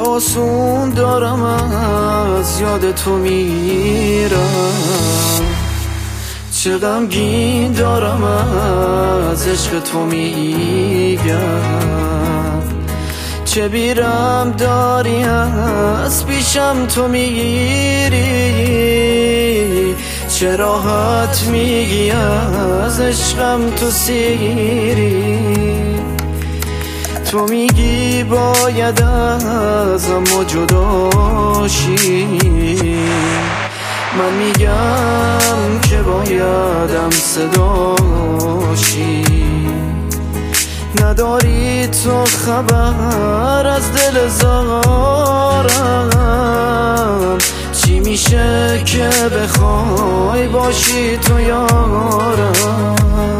آسون دارم از یاد تو میرم، چه غمگین دارم از عشق تو میگم، چه بیرم داری از پیشم تو میگیری، چه راحت میگی از عشقم تو سیری. تو میگی باید ازم ما جدا شی، من میگم که بایدم صدا شی. نداری تو خبر از دل زارم، چی میشه که بخوای باشی تو یارم.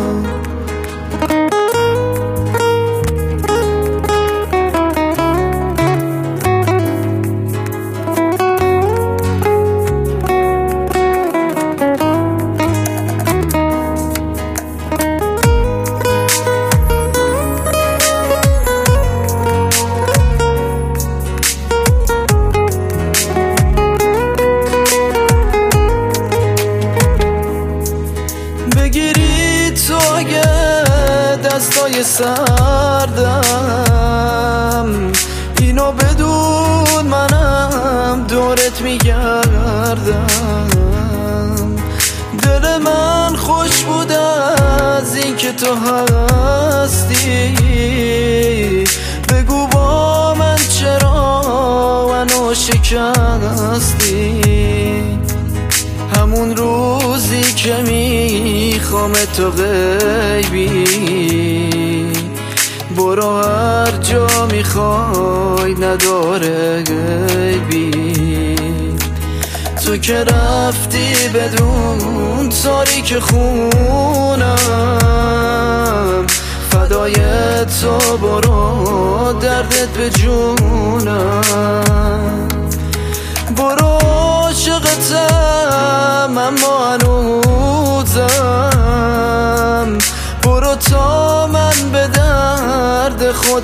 بگیری تو اگه دستای سردم، اینو بدون منم دورت میگردم. دل من خوش بود از این که تو هستی، بگو با من چرا منو شکستی. همون روزی که میخوام تو غیبی، برو هر جا میخوای نداره غیبی. تو که رفتی بدون تاریک خونم، فدای تو برو دردت به جونم. برو عاشقتم اما هنوزم، برو تا من به درد خود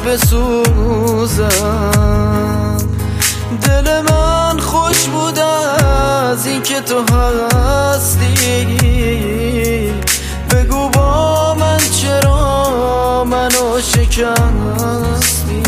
بسوزم. دل من خوش بود از این که تو هستی، بگو با من چرا منو شکستی.